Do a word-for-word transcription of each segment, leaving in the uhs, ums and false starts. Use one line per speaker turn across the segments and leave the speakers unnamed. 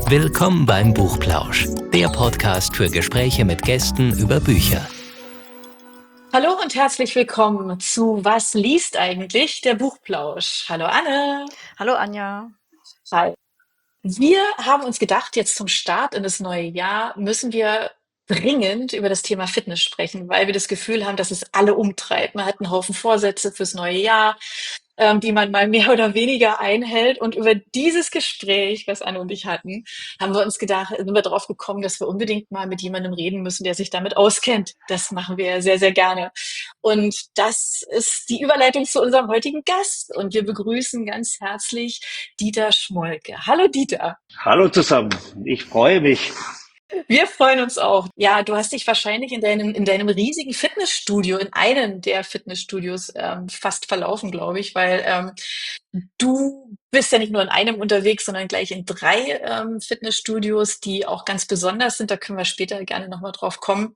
Willkommen beim Buchplausch, der Podcast für Gespräche mit Gästen über Bücher.
Hallo und herzlich willkommen zu Was liest eigentlich? Der Buchplausch. Hallo Anne.
Hallo Anja.
Hi. Wir haben uns gedacht, jetzt zum Start in das neue Jahr müssen wir dringend über das Thema Fitness sprechen, weil wir das Gefühl haben, dass es alle umtreibt. Man hat einen Haufen Vorsätze fürs neue Jahr, ähm, die man mal mehr oder weniger einhält. Und über dieses Gespräch, was Anne und ich hatten, haben wir uns gedacht, sind wir darauf gekommen, dass wir unbedingt mal mit jemandem reden müssen, der sich damit auskennt. Das machen wir sehr, sehr gerne. Und das ist die Überleitung zu unserem heutigen Gast. Und wir begrüßen ganz herzlich Dieter Schmolke. Hallo Dieter.
Hallo zusammen, ich freue mich.
Wir freuen uns auch. Ja, du hast dich wahrscheinlich in deinem, in deinem riesigen Fitnessstudio, in einem der Fitnessstudios ähm, fast verlaufen, glaube ich, weil ähm, du bist ja nicht nur in einem unterwegs, sondern gleich in drei ähm, Fitnessstudios, die auch ganz besonders sind. Da können wir später gerne nochmal drauf kommen.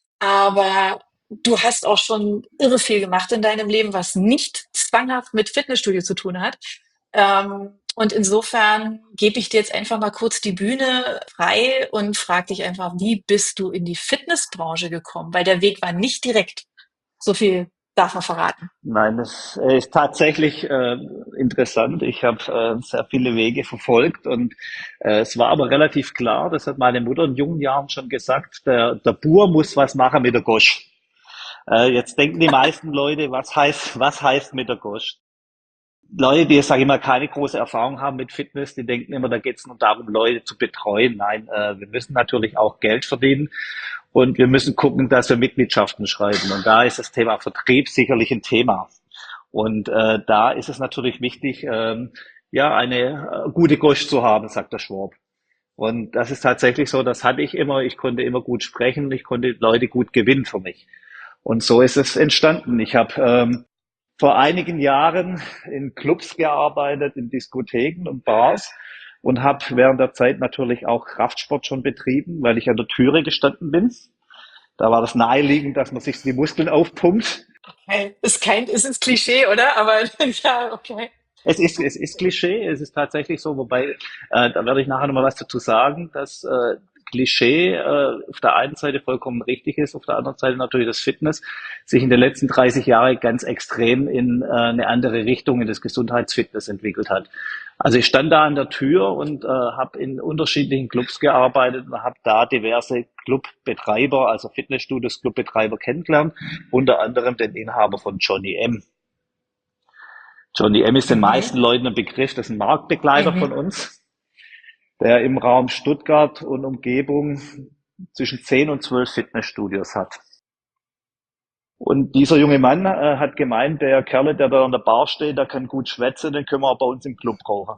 Aber du hast auch schon irre viel gemacht in deinem Leben, was nicht zwanghaft mit Fitnessstudio zu tun hat. Ähm, und insofern gebe ich dir jetzt einfach mal kurz die Bühne frei und frage dich einfach, wie bist du in die Fitnessbranche gekommen? Weil der Weg war nicht direkt. So viel darf man verraten.
Nein, das äh, ist tatsächlich äh, interessant. Ich habe äh, sehr viele Wege verfolgt und äh, es war aber relativ klar, das hat meine Mutter in jungen Jahren schon gesagt, der, der Bur muss was machen mit der Gosch. Äh, jetzt denken die meisten Leute, was heißt, was heißt mit der Gosch? Leute, die, sage ich mal, keine große Erfahrung haben mit Fitness, die denken immer, da geht es nur darum, Leute zu betreuen. Nein, äh, wir müssen natürlich auch Geld verdienen und wir müssen gucken, dass wir Mitgliedschaften schreiben. Und da ist das Thema Vertrieb sicherlich ein Thema. Und äh, da ist es natürlich wichtig, ähm, ja, eine äh, gute Gosch zu haben, sagt der Schwab. Und das ist tatsächlich so, das hatte ich immer. Ich konnte immer gut sprechen, ich konnte Leute gut gewinnen für mich. Und so ist es entstanden. Ich habe ähm, vor einigen Jahren in Clubs gearbeitet, in Diskotheken und Bars und habe während der Zeit natürlich auch Kraftsport schon betrieben, weil ich an der Türe gestanden bin. Da war das naheliegend, dass man sich die Muskeln aufpumpt.
Okay. Ist kein, ist ein Klischee, oder? Aber ja, okay.
Es ist, es ist Klischee, es ist tatsächlich so, wobei, äh, da werde ich nachher nochmal was dazu sagen, dass äh, Klischee äh, auf der einen Seite vollkommen richtig ist, auf der anderen Seite natürlich das Fitness sich in den letzten dreißig Jahren ganz extrem in äh, eine andere Richtung, in das Gesundheitsfitness entwickelt hat. Also ich stand da an der Tür und äh, habe in unterschiedlichen Clubs gearbeitet und habe da diverse Clubbetreiber, also Fitnessstudios, Clubbetreiber kennengelernt, unter anderem den Inhaber von Johnny M. Johnny M ist den meisten Leuten ein Begriff, das ist ein Marktbegleiter
Mhm.
von uns, der im Raum Stuttgart und Umgebung zwischen zehn und zwölf Fitnessstudios hat. Und dieser junge Mann äh, hat gemeint, der Kerl, der da an der Bar steht, der kann gut schwätzen, den können wir auch bei uns im Club brauchen.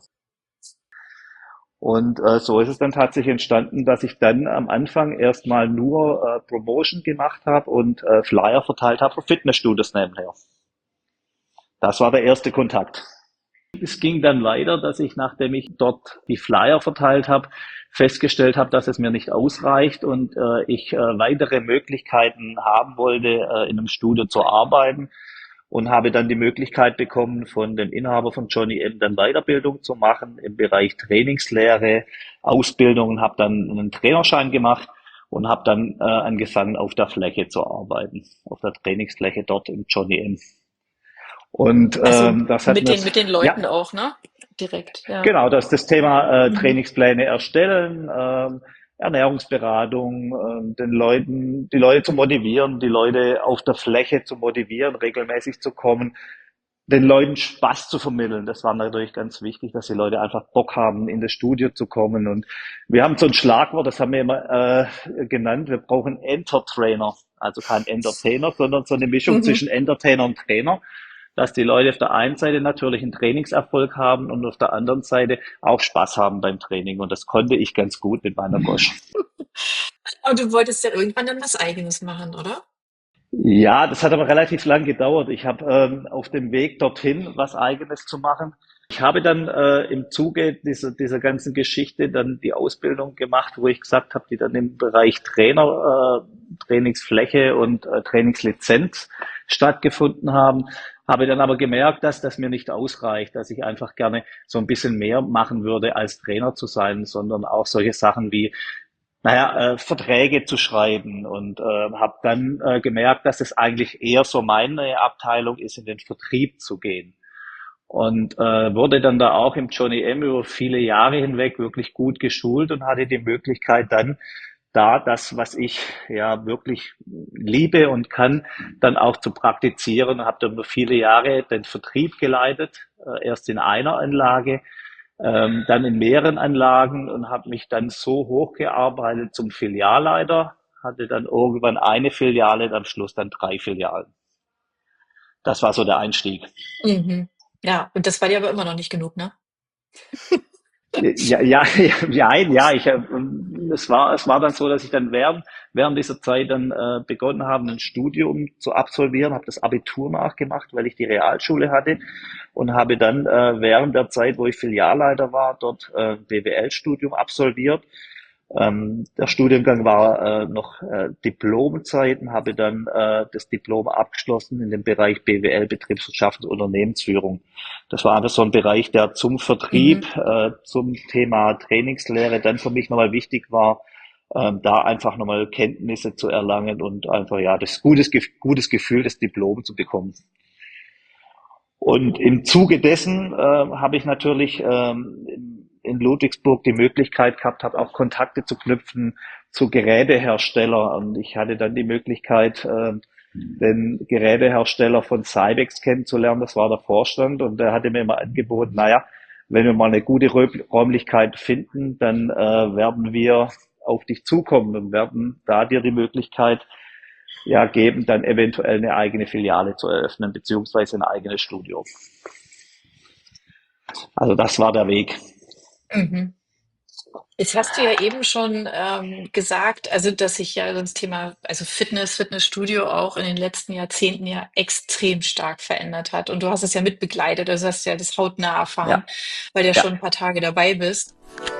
Und äh, so ist es dann tatsächlich entstanden, dass ich dann am Anfang erstmal nur äh, Promotion gemacht habe und äh, Flyer verteilt habe für Fitnessstudios nebenher. Das war der erste Kontakt. Es ging dann weiter, dass ich, nachdem ich dort die Flyer verteilt habe, festgestellt habe, dass es mir nicht ausreicht und äh, ich äh, weitere Möglichkeiten haben wollte, äh, in einem Studio zu arbeiten und habe dann die Möglichkeit bekommen, von dem Inhaber von Johnny M. dann Weiterbildung zu machen im Bereich Trainingslehre, Ausbildung und habe dann einen Trainerschein gemacht und habe dann äh, angefangen, auf der Fläche zu arbeiten, auf der Trainingsfläche dort im Johnny M. Und
Also
ähm, das hat
mit
mir,
den, mit den Leuten
ja,
auch, ne? Direkt, ja.
genau, das ist das Thema äh,
Mhm.
Trainingspläne erstellen, ähm, Ernährungsberatung, ähm, den Leuten, die Leute zu motivieren, die Leute auf der Fläche zu motivieren, regelmäßig zu kommen, den Leuten Spaß zu vermitteln. Das war natürlich ganz wichtig, dass die Leute einfach Bock haben, in das Studio zu kommen. Und wir haben so ein Schlagwort, das haben wir immer äh, genannt, wir brauchen Entertrainer. Also kein Entertainer, sondern so eine Mischung
Mhm.
zwischen Entertainer und Trainer, dass die Leute auf der einen Seite natürlich einen Trainingserfolg haben und auf der anderen Seite auch Spaß haben beim Training. Und das konnte ich ganz gut mit meiner Gosch.
Aber du wolltest ja irgendwann dann was Eigenes machen, oder?
Ja, das hat aber relativ lang gedauert. Ich habe ähm, auf dem Weg dorthin was Eigenes zu machen. Ich habe dann äh, im Zuge dieser, dieser ganzen Geschichte dann die Ausbildung gemacht, wo ich gesagt habe, die dann im Bereich Trainer, äh, Trainingsfläche und äh, Trainingslizenz stattgefunden haben. Habe dann aber gemerkt, dass das mir nicht ausreicht, dass ich einfach gerne so ein bisschen mehr machen würde, als Trainer zu sein, sondern auch solche Sachen wie, naja, äh, Verträge zu schreiben und äh, habe dann äh, gemerkt, dass es eigentlich eher so meine Abteilung ist, in den Vertrieb zu gehen. Und äh, wurde dann da auch im Johnny M über viele Jahre hinweg wirklich gut geschult und hatte die Möglichkeit dann da das, was ich ja wirklich liebe und kann, dann auch zu praktizieren. Habe dann über viele Jahre den Vertrieb geleitet, äh, erst in einer Anlage, ähm, dann in mehreren Anlagen und habe mich dann so hochgearbeitet zum Filialleiter, hatte dann irgendwann eine Filiale und am Schluss dann drei Filialen. Das war so der Einstieg.
Mhm. Ja, und das war dir aber immer noch nicht genug, ne?
Ja, ja, ja, ja, ja, ich, hab, es war, es war dann so, dass ich dann während, während dieser Zeit dann äh, begonnen habe, ein Studium zu absolvieren, habe das Abitur nachgemacht, weil ich die Realschule hatte und habe dann äh, während der Zeit, wo ich Filialleiter war, dort äh, B W L-Studium absolviert. Ähm, der Studiengang war äh, noch äh, Diplomzeiten, habe dann äh, das Diplom abgeschlossen in dem Bereich B W L, Betriebswirtschaft und Unternehmensführung. Das war einfach so ein Bereich, der zum Vertrieb,
Mhm.
äh, zum Thema Trainingslehre dann für mich nochmal wichtig war, ähm, da einfach nochmal Kenntnisse zu erlangen und einfach ja das gutes, gutes Gefühl, das Diplom zu bekommen. Und im Zuge dessen äh, habe ich natürlich ähm, in, in Ludwigsburg die Möglichkeit gehabt, habe auch Kontakte zu knüpfen zu Geräteherstellern. Und ich hatte dann die Möglichkeit, äh, den Gerätehersteller von Cybex kennenzulernen. Das war der Vorstand und der hatte mir immer angeboten, naja, wenn wir mal eine gute Räumlichkeit finden, dann äh, werden wir auf dich zukommen und werden da dir die Möglichkeit ja geben, dann eventuell eine eigene Filiale zu eröffnen, beziehungsweise ein eigenes Studio. Also das war der Weg.
Mhm. Jetzt hast du ja eben schon ähm, gesagt, also dass sich ja das Thema, also Fitness, Fitnessstudio auch in den letzten Jahrzehnten ja extrem stark verändert hat. Und du hast es ja mitbegleitet, also hast ja das hautnah erfahren,
Ja,
weil du ja
ja.
schon ein paar Tage dabei bist.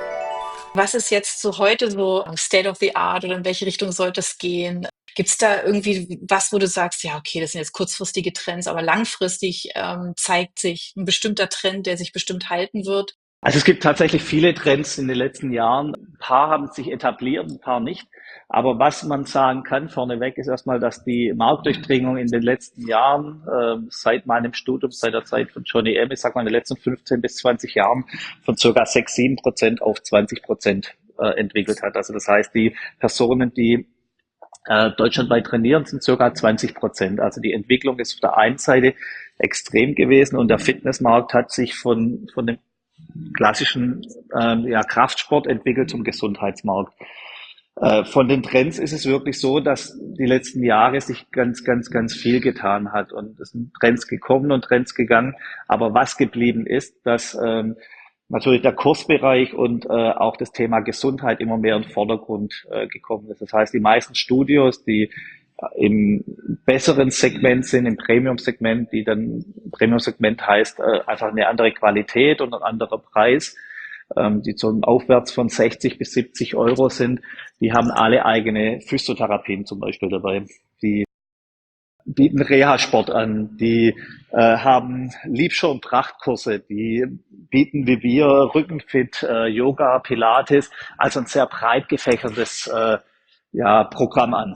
Was ist jetzt so heute so State of the Art oder in welche Richtung sollte es gehen? Gibt es da irgendwie was, wo du sagst, ja, okay, das sind jetzt kurzfristige Trends, aber langfristig ähm, zeigt sich ein bestimmter Trend, der sich bestimmt halten wird?
Also es gibt tatsächlich viele Trends in den letzten Jahren. Ein paar haben sich etabliert, ein paar nicht. Aber was man sagen kann vorneweg ist erstmal, dass die Marktdurchdringung in den letzten Jahren, äh, seit meinem Studium, seit der Zeit von Johnny M., ich sag mal in den letzten fünfzehn bis zwanzig Jahren, von circa sechs, sieben Prozent auf zwanzig Prozent äh, entwickelt hat. Also das heißt, die Personen, die äh, deutschlandweit trainieren, sind circa zwanzig Prozent. Also die Entwicklung ist auf der einen Seite extrem gewesen und der Fitnessmarkt hat sich von, von dem klassischen ähm, ja, Kraftsport entwickelt zum Gesundheitsmarkt. Äh, von den Trends ist es wirklich so, dass die letzten Jahre sich ganz, ganz, ganz viel getan hat und es sind Trends gekommen und Trends gegangen. Aber was geblieben ist, dass ähm, natürlich der Kursbereich und äh, auch das Thema Gesundheit immer mehr in den Vordergrund äh, gekommen ist. Das heißt, die meisten Studios, die im besseren Segment sind, im Premium-Segment, die dann, Premium-Segment heißt äh, einfach eine andere Qualität und ein anderer Preis, ähm, die so aufwärts von sechzig bis siebzig Euro sind, die haben alle eigene Physiotherapien zum Beispiel dabei. Die bieten Reha-Sport an, die äh, haben Liebscher- und Prachtkurse, die bieten wie wir Rückenfit, äh, Yoga, Pilates, also ein sehr breit gefächertes äh, ja, Programm an.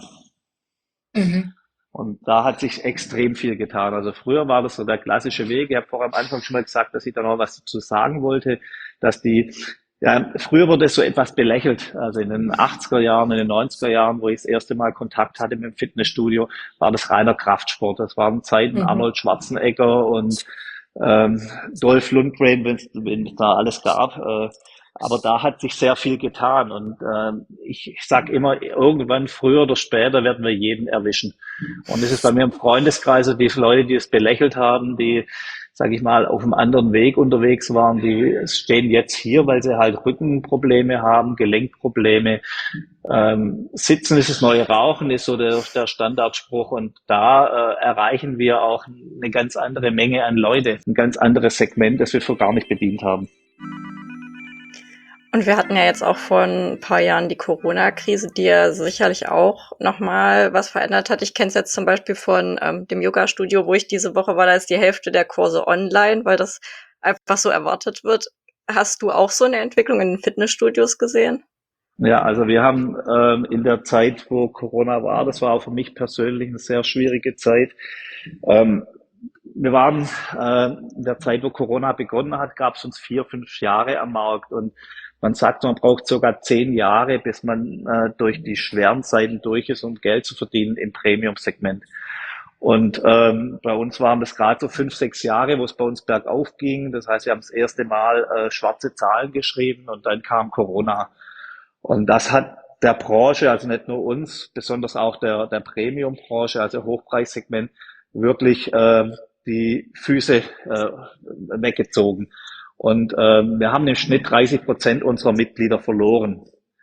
Mhm.
Und da hat sich extrem viel getan. Also früher war das so der klassische Weg. Ich habe vorher am Anfang schon mal gesagt, dass ich da noch was dazu sagen wollte, dass die, ja, früher wurde es so etwas belächelt. Also in den achtziger Jahren, in den neunziger Jahren, wo ich das erste Mal Kontakt hatte mit dem Fitnessstudio, war das reiner Kraftsport. Das waren Zeiten
Mhm.
Arnold Schwarzenegger und ähm, Dolph Lundgren, wenn es wenn es da alles gab. Äh, aber da hat sich sehr viel getan. Und äh, ich, ich sage immer, irgendwann, früher oder später, werden wir jeden erwischen. Und es ist bei mir im Freundeskreis, also die Leute, die es belächelt haben, die, sage ich mal, auf einem anderen Weg unterwegs waren, die stehen jetzt hier, weil sie halt Rückenprobleme haben, Gelenkprobleme. Ähm, Sitzen ist das neue Rauchen, ist so der, der Standardspruch. Und da äh, erreichen wir auch eine ganz andere Menge an Leute, ein ganz anderes Segment, das wir vor gar nicht bedient haben.
Und wir hatten ja jetzt auch vor ein paar Jahren die Corona-Krise, die ja sicherlich auch nochmal was verändert hat. Ich kenne es jetzt zum Beispiel von ähm, dem Yoga-Studio, wo ich diese Woche war, da ist die Hälfte der Kurse online, weil das einfach so erwartet wird. Hast du auch so eine Entwicklung in den Fitnessstudios gesehen?
Ja, also wir haben ähm, in der Zeit, wo Corona war, das war auch für mich persönlich eine sehr schwierige Zeit. Ähm, wir waren äh, in der Zeit, wo Corona begonnen hat, gab es uns vier, fünf Jahre am Markt und man sagt, man braucht sogar zehn Jahre, bis man äh, durch die schweren Zeiten durch ist, um Geld zu verdienen im Premium-Segment. Und ähm, bei uns waren das gerade so fünf, sechs Jahre, wo es bei uns bergauf ging. Das heißt, wir haben das erste Mal äh, schwarze Zahlen geschrieben und dann kam Corona. Und das hat der Branche, also nicht nur uns, besonders auch der, der Premium-Branche, also Hochpreissegment, wirklich äh, die Füße äh, weggezogen. Und ähm, wir haben im Schnitt dreißig Prozent unserer Mitglieder verloren.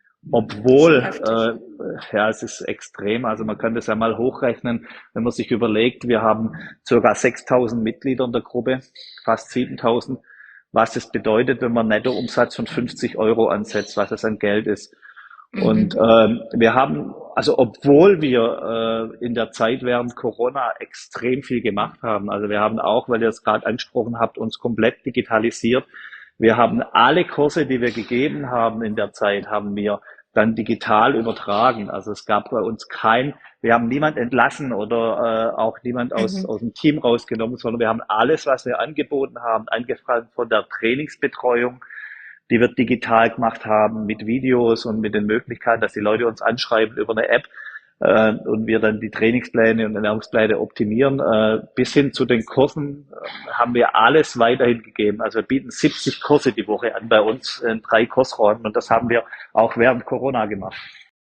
Obwohl, äh, ja, es ist extrem. Also man kann das ja mal hochrechnen, wenn man sich überlegt, wir haben circa sechstausend Mitglieder in der Gruppe, fast siebentausend, was das bedeutet, wenn man einen Nettoumsatz von fünfzig Euro ansetzt, was das an Geld ist.
Mhm.
Und ähm, wir haben, also obwohl wir äh, in der Zeit während Corona extrem viel gemacht haben, also wir haben auch, weil ihr es gerade angesprochen habt, uns komplett digitalisiert. Wir haben alle Kurse, die wir gegeben haben in der Zeit, haben wir dann digital übertragen. Also es gab bei uns kein, wir haben niemand entlassen oder äh, auch niemand aus,
Mhm.
aus dem Team rausgenommen, sondern wir haben alles, was wir angeboten haben, angefangen von der Trainingsbetreuung, die wir digital gemacht haben, mit Videos und mit den Möglichkeiten, dass die Leute uns anschreiben über eine App äh, und wir dann die Trainingspläne und Ernährungspläne optimieren. Äh, bis hin zu den Kursen äh, haben wir alles weiterhin gegeben. Also wir bieten siebzig Kurse die Woche an bei uns in drei Kursräumen und das haben wir auch während Corona gemacht.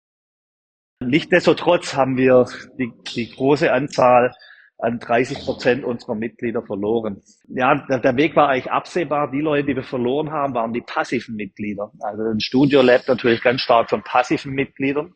Nichtsdestotrotz haben wir die, die große Anzahl an dreißig Prozent unserer Mitglieder verloren. Ja, der, der Weg war eigentlich absehbar. Die Leute, die wir verloren haben, waren die passiven Mitglieder. Also ein Studio lebt natürlich ganz stark von passiven Mitgliedern.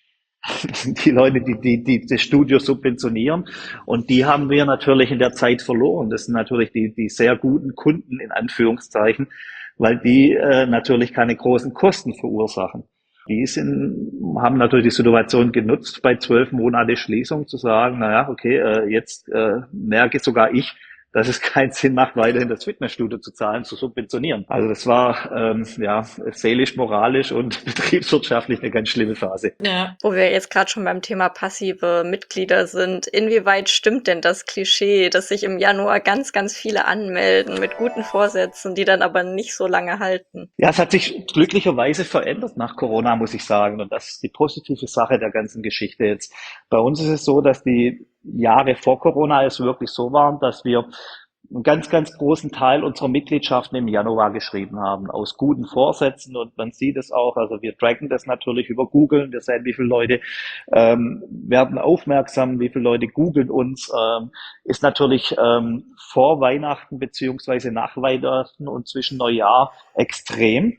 Das sind die Leute, die, die, die das Studio subventionieren. Und die haben wir natürlich in der Zeit verloren. Das sind natürlich die, die sehr guten Kunden, in Anführungszeichen, weil die äh, natürlich keine großen Kosten verursachen. Die sind, haben natürlich die Situation genutzt, bei zwölf Monate Schließung zu sagen, naja, okay, äh, jetzt äh, merke sogar ich, dass es keinen Sinn macht, weiterhin das Fitnessstudio zu zahlen, zu subventionieren. Also das war ähm, ja seelisch, moralisch und betriebswirtschaftlich eine ganz schlimme Phase.
Ja.
Wo wir jetzt gerade schon beim Thema passive Mitglieder sind, inwieweit stimmt denn das Klischee, dass sich im Januar ganz, ganz viele anmelden mit guten Vorsätzen, die dann aber nicht so lange halten?
Ja, es hat sich glücklicherweise verändert nach Corona, muss ich sagen. Und das ist die positive Sache der ganzen Geschichte jetzt. Bei uns ist es so, dass die Jahre vor Corona es wirklich so waren, dass wir einen ganz, ganz großen Teil unserer Mitgliedschaften im Januar geschrieben haben, aus guten Vorsätzen. Und man sieht es auch, also wir tracken das natürlich über Google. Wir sehen, wie viele Leute ähm, werden aufmerksam, wie viele Leute googeln uns. Ähm, ist natürlich ähm, vor Weihnachten beziehungsweise nach Weihnachten und zwischen Neujahr extrem.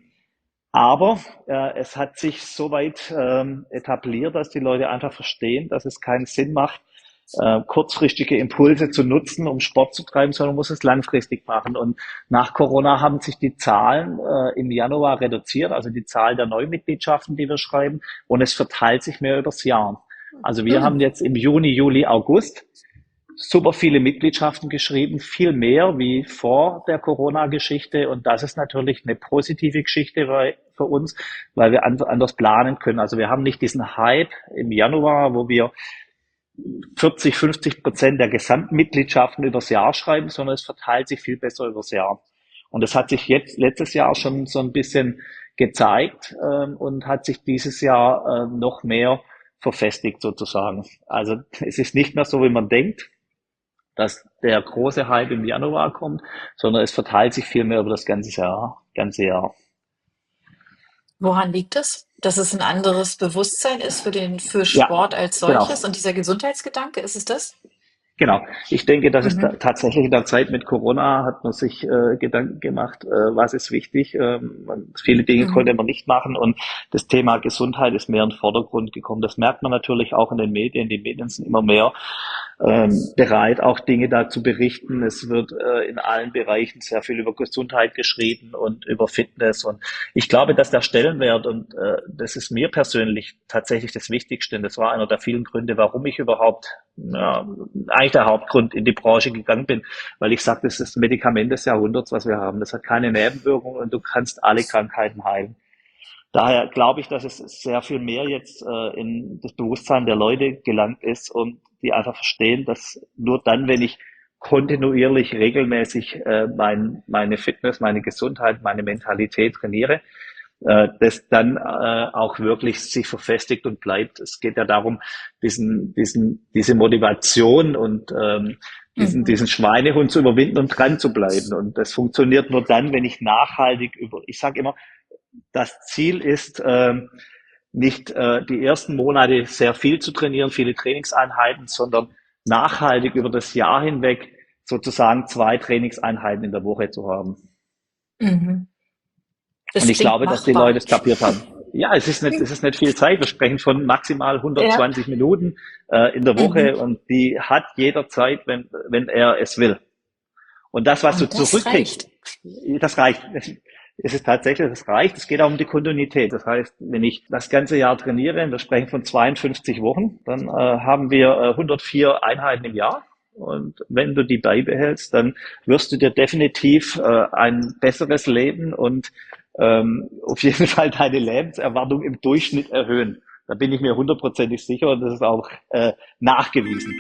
Aber äh, es hat sich soweit ähm, etabliert, dass die Leute einfach verstehen, dass es keinen Sinn macht, äh, kurzfristige Impulse zu nutzen, um Sport zu treiben, sondern muss es langfristig machen. Und nach Corona haben sich die Zahlen äh, im Januar reduziert, also die Zahl der Neumitgliedschaften, die wir schreiben, und es verteilt sich mehr übers Jahr. Also wir
Mhm.
haben jetzt im Juni, Juli, August super viele Mitgliedschaften geschrieben, viel mehr wie vor der Corona-Geschichte. Und das ist natürlich eine positive Geschichte weil, für uns, weil wir anders planen können. Also wir haben nicht diesen Hype im Januar, wo wir vierzig, fünfzig Prozent der Gesamtmitgliedschaften übers Jahr schreiben, sondern es verteilt sich viel besser übers Jahr. Und das hat sich jetzt letztes Jahr schon so ein bisschen gezeigt ähm, und hat sich dieses Jahr äh, noch mehr verfestigt sozusagen. Also es ist nicht mehr so, wie man denkt, dass der große Hype im Januar kommt, sondern es verteilt sich viel mehr über das ganze Jahr, ganze Jahr.
Woran liegt es? Dass es ein anderes Bewusstsein ist für den, für
Ja,
Sport als
genau.
solches und dieser Gesundheitsgedanke, ist es das?
Genau. Ich denke, dass es ta-
Mhm.
tatsächlich in der Zeit mit Corona hat man sich äh, Gedanken gemacht, äh, was ist wichtig. Ähm, man, viele Dinge konnte
Mhm.
man nicht machen und das Thema Gesundheit ist mehr in den Vordergrund gekommen. Das merkt man natürlich auch in den Medien. Die Medien sind immer mehr ähm, bereit, auch Dinge da zu berichten. Es wird äh, in allen Bereichen sehr viel über Gesundheit geschrieben und über Fitness. Und ich glaube, dass der Stellenwert, und äh, das ist mir persönlich tatsächlich das Wichtigste, und das war einer der vielen Gründe, warum ich überhaupt, ja, eigentlich der Hauptgrund in die Branche gegangen bin, weil ich sage, das ist das Medikament des Jahrhunderts, was wir haben. Das hat keine Nebenwirkungen und du kannst alle Krankheiten heilen. Daher glaube ich, dass es sehr viel mehr jetzt äh, in das Bewusstsein der Leute gelangt ist und die einfach verstehen, dass nur dann, wenn ich kontinuierlich, regelmäßig äh, mein, meine Fitness, meine Gesundheit, meine Mentalität trainiere, äh, das dann äh, auch wirklich sich verfestigt und bleibt. Es geht ja darum, diesen, diesen, diese Motivation und ähm, diesen,
Mhm.
diesen Schweinehund zu überwinden und dran zu bleiben. Und das funktioniert nur dann, wenn ich nachhaltig über, ich sage immer, das Ziel ist, ähm, nicht äh, die ersten Monate sehr viel zu trainieren, viele Trainingseinheiten, sondern nachhaltig über das Jahr hinweg sozusagen zwei Trainingseinheiten in der Woche zu haben.
Mhm. Das
Und ich
klingt
glaube, dass die
machbar.
Leute es kapiert haben. Ja, es ist nicht, es ist nicht viel Zeit. Wir sprechen von maximal hundertzwanzig
Ja.
Minuten äh, in der Woche
Mhm.
und die hat jeder Zeit, wenn, wenn er es will. Und das, was du
Und das
zurückkriegst,
reicht.
das reicht. Es ist tatsächlich, das reicht. Es geht auch um die Kontinuität. Das heißt, wenn ich das ganze Jahr trainiere, wir sprechen von zweiundfünfzig Wochen, dann äh, haben wir äh, hundertvier Einheiten im Jahr. Und wenn du die beibehältst, dann wirst du dir definitiv äh, ein besseres Leben und ähm, auf jeden Fall deine Lebenserwartung im Durchschnitt erhöhen. Da bin ich mir hundertprozentig sicher und das ist auch äh, nachgewiesen.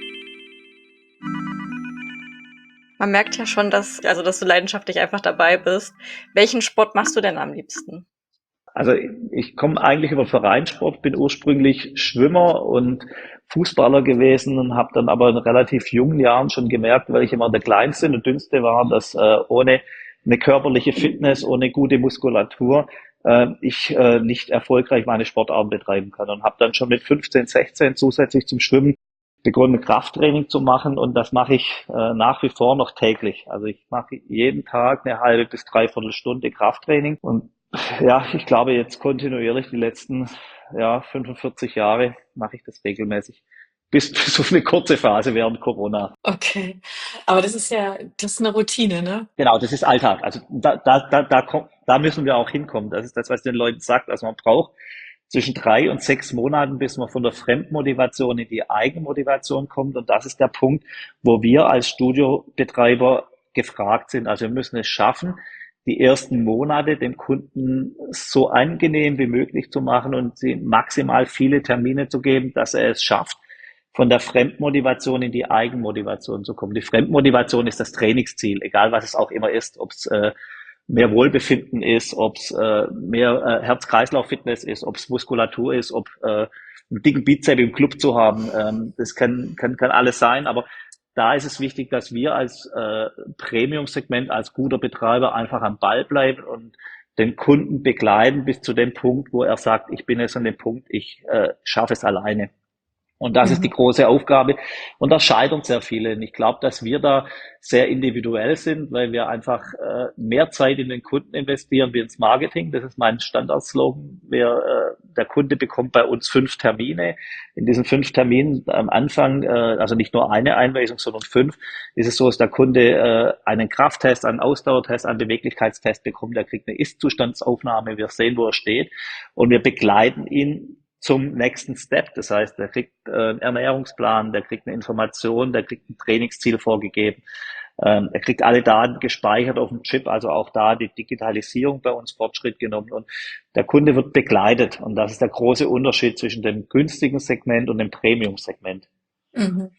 Man merkt ja schon, dass, also, dass du leidenschaftlich einfach dabei bist. Welchen Sport machst du denn am liebsten?
Also ich komme eigentlich über Vereinssport, bin ursprünglich Schwimmer und Fußballer gewesen und habe dann aber in relativ jungen Jahren schon gemerkt, weil ich immer der Kleinste und Dünnste war, dass äh, ohne eine körperliche Fitness, ohne gute Muskulatur äh, ich äh, nicht erfolgreich meine Sportarten betreiben kann. Und habe dann schon mit fünfzehn, sechzehn zusätzlich zum Schwimmen begonnen, Krafttraining zu machen und das mache ich äh, nach wie vor noch täglich. Also ich mache jeden Tag eine halbe bis dreiviertel Stunde Krafttraining und ja, ich glaube jetzt kontinuierlich die letzten ja, fünfundvierzig Jahre mache ich das regelmäßig. Bis, bis auf eine kurze Phase während Corona.
Okay. Aber das ist ja, das ist eine Routine, ne?
Genau, das ist Alltag. Also da, da, da, da, kommt, da müssen wir auch hinkommen. Das ist das, was ich den Leuten sagt. Also man braucht zwischen drei und sechs Monaten, bis man von der Fremdmotivation in die Eigenmotivation kommt. Und das ist der Punkt, wo wir als Studiobetreiber gefragt sind. Also wir müssen es schaffen, die ersten Monate dem Kunden so angenehm wie möglich zu machen und sie maximal viele Termine zu geben, dass er es schafft, von der Fremdmotivation in die Eigenmotivation zu kommen. Die Fremdmotivation ist das Trainingsziel, egal was es auch immer ist, ob es äh, mehr Wohlbefinden ist, ob es äh, mehr äh, Herz-Kreislauf-Fitness ist, ob es Muskulatur ist, ob äh, einen dicken Bizep im Club zu haben. Ähm, das kann, kann, kann alles sein, aber da ist es wichtig, dass wir als äh, Premium-Segment, als guter Betreiber einfach am Ball bleiben und den Kunden begleiten bis zu dem Punkt, wo er sagt, ich bin jetzt an dem Punkt, ich äh, schaffe es alleine. Und das ist die
Mhm.
große Aufgabe. Und da scheitern sehr viele. Und ich glaube, dass wir da sehr individuell sind, weil wir einfach äh, mehr Zeit in den Kunden investieren wie ins Marketing. Das ist mein Standardslogan. Wir, äh, der Kunde bekommt bei uns fünf Termine. In diesen fünf Terminen am Anfang, äh, also nicht nur eine Einweisung, sondern fünf, ist es so, dass der Kunde äh, einen Krafttest, einen Ausdauertest, einen Beweglichkeitstest bekommt. Er kriegt eine Ist-Zustandsaufnahme. Wir sehen, wo er steht. Und wir begleiten ihn zum nächsten Step. Das heißt, der kriegt äh, einen Ernährungsplan, der kriegt eine Information, der kriegt ein Trainingsziel vorgegeben. Ähm, er kriegt alle Daten gespeichert auf dem Chip, also auch da die Digitalisierung bei uns Fortschritt genommen. Und der Kunde wird begleitet. Und das ist der große Unterschied zwischen dem günstigen Segment und dem Premium-Segment.
Mhm.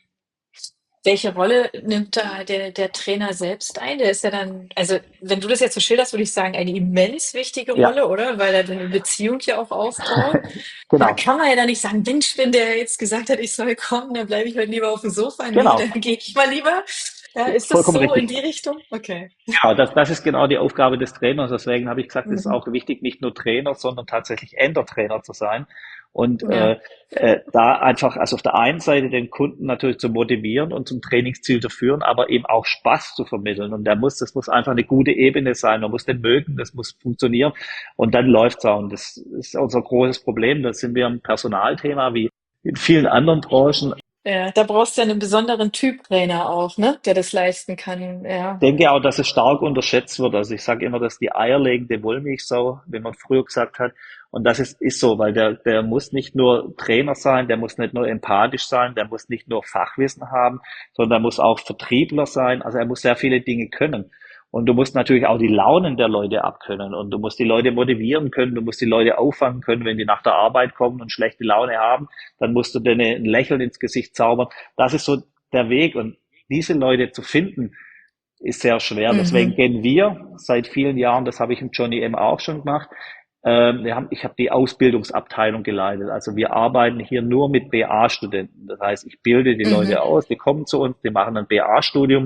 Welche Rolle nimmt da der, der Trainer selbst ein? Der ist ja dann, also wenn du das jetzt so schilderst, würde ich sagen, eine immens wichtige
Ja,
Rolle, oder? Weil er eine Beziehung ja auch aufbaut. Da
genau,
kann man ja dann nicht sagen, Mensch, wenn der jetzt gesagt hat, ich soll kommen, dann bleibe ich heute lieber auf dem Sofa. Nee,
genau.
dann gehe ich mal lieber. Ja, ist das
Vollkommen
so in
richtig.
die Richtung? Okay.
Ja, das, das ist genau die Aufgabe des Trainers. Deswegen habe ich gesagt, es ist
Mhm.
auch wichtig, nicht nur Trainer, sondern tatsächlich Endertrainer zu sein. Und
Ja.
äh, äh, da einfach, also auf der einen Seite den Kunden natürlich zu motivieren und zum Trainingsziel zu führen, aber eben auch Spaß zu vermitteln. Und der muss, das muss einfach eine gute Ebene sein. Man muss den mögen, das muss funktionieren. Und dann läuft's auch. Und das ist unser großes Problem. Da sind wir im Personalthema wie in vielen anderen Branchen.
Ja, da brauchst du ja einen besonderen Typ Trainer auch, ne, der das leisten kann. Ja.
Denke auch, dass es stark unterschätzt wird. Also ich sage immer, dass die eierlegende Wollmilchsau, wie man früher gesagt hat, und das ist, ist so, weil der, der muss nicht nur Trainer sein, der muss nicht nur empathisch sein, der muss nicht nur Fachwissen haben, sondern er muss auch Vertriebler sein. Also er muss sehr viele Dinge können. Und du musst natürlich auch die Launen der Leute abkönnen und du musst die Leute motivieren können, du musst die Leute auffangen können, wenn die nach der Arbeit kommen und schlechte Laune haben, dann musst du denen ein Lächeln ins Gesicht zaubern. Das ist so der Weg und diese Leute zu finden, ist sehr schwer. Deswegen
Mhm.
gehen wir seit vielen Jahren, das habe ich im Johnny M auch schon gemacht, ähm, wir haben, ich habe die Ausbildungsabteilung geleitet. Also wir arbeiten hier nur mit B A-Studenten. Das heißt, ich bilde die
Mhm.
Leute aus, die kommen zu uns, die machen ein B A-Studium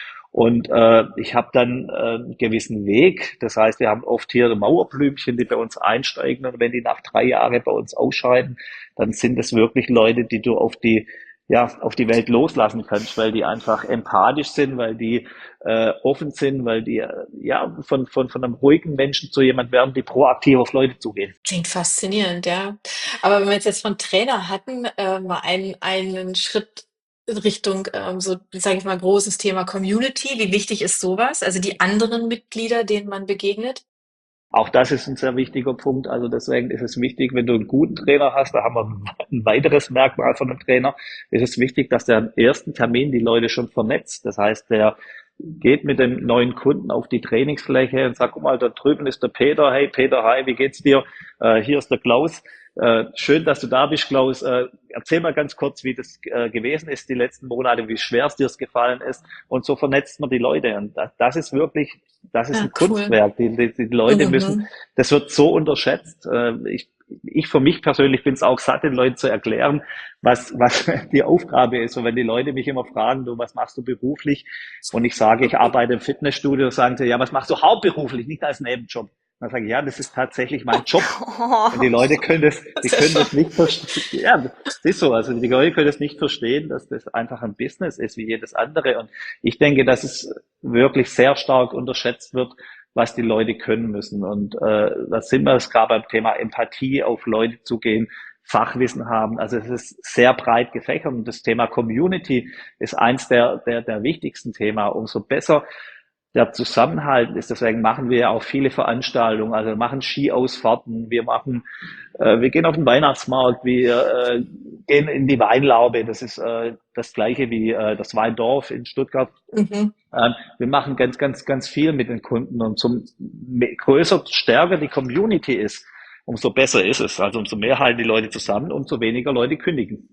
und äh, ich habe dann äh, einen gewissen Weg. Das heißt, wir haben oft hier Mauerblümchen, die bei uns einsteigen und wenn die nach drei Jahren bei uns ausscheiden, dann sind es wirklich Leute, die du auf die ja, auf die Welt loslassen kannst, weil die einfach empathisch sind, weil die äh, offen sind, weil die äh, ja von, von, von einem ruhigen Menschen zu jemand werden, die proaktiv auf Leute zugehen.
Klingt faszinierend, ja. Aber wenn wir jetzt jetzt von Trainer hatten, äh, mal einen, einen Schritt in Richtung, ähm, so, sage ich mal, großes Thema Community. Wie wichtig ist sowas? Also die anderen Mitglieder, denen man begegnet?
Auch das ist ein sehr wichtiger Punkt. Also deswegen ist es wichtig, wenn du einen guten Trainer hast, da haben wir ein weiteres Merkmal von einem Trainer, ist es wichtig, dass der am ersten Termin die Leute schon vernetzt. Das heißt, der geht mit dem neuen Kunden auf die Trainingsfläche und sagt, guck mal, da drüben ist der Peter. Hey Peter, hi, wie geht's dir? Äh, hier ist der Klaus. Äh, schön, dass du da bist, Klaus. Äh, erzähl mal ganz kurz, wie das äh, gewesen ist die letzten Monate, wie schwer es dir gefallen ist. Und so vernetzt man die Leute. Und das, das ist wirklich, das ist
Ja,
ein
cool.
Kunstwerk. Die, die, die Leute müssen,
Mhm.
das wird so unterschätzt. Äh, ich, ich für mich persönlich bin es auch satt, den Leuten zu erklären, was, was die Aufgabe ist. Und wenn die Leute mich immer fragen, du, was machst du beruflich? Und ich sage, ich arbeite im Fitnessstudio, sagen sie, ja, was machst du hauptberuflich, nicht als Nebenjob? Dann sage ich, ja, das ist tatsächlich mein Job. Und die Leute können das, die
Sehr
können
schön.
das nicht verstehen. Ja, das ist so. Also die Leute können das nicht verstehen, dass das einfach ein Business ist wie jedes andere. Und ich denke, dass es wirklich sehr stark unterschätzt wird, was die Leute können müssen. Und äh, da sind wir es gerade beim Thema Empathie, auf Leute zugehen, Fachwissen haben. Also es ist sehr breit gefächert und das Thema Community ist eins der, der, der wichtigsten Themen. Umso besser der Zusammenhalt ist. Deswegen machen wir ja auch viele Veranstaltungen. Also wir machen Skiausfahrten, wir machen, äh, wir gehen auf den Weihnachtsmarkt, wir äh, gehen in die Weinlaube. Das ist äh, das gleiche wie äh, das Weindorf in Stuttgart.
Mhm.
Ähm, wir machen ganz, ganz, ganz viel mit den Kunden und zum größer, stärker die Community ist, umso besser ist es. Also umso mehr halten die Leute zusammen, umso weniger Leute kündigen.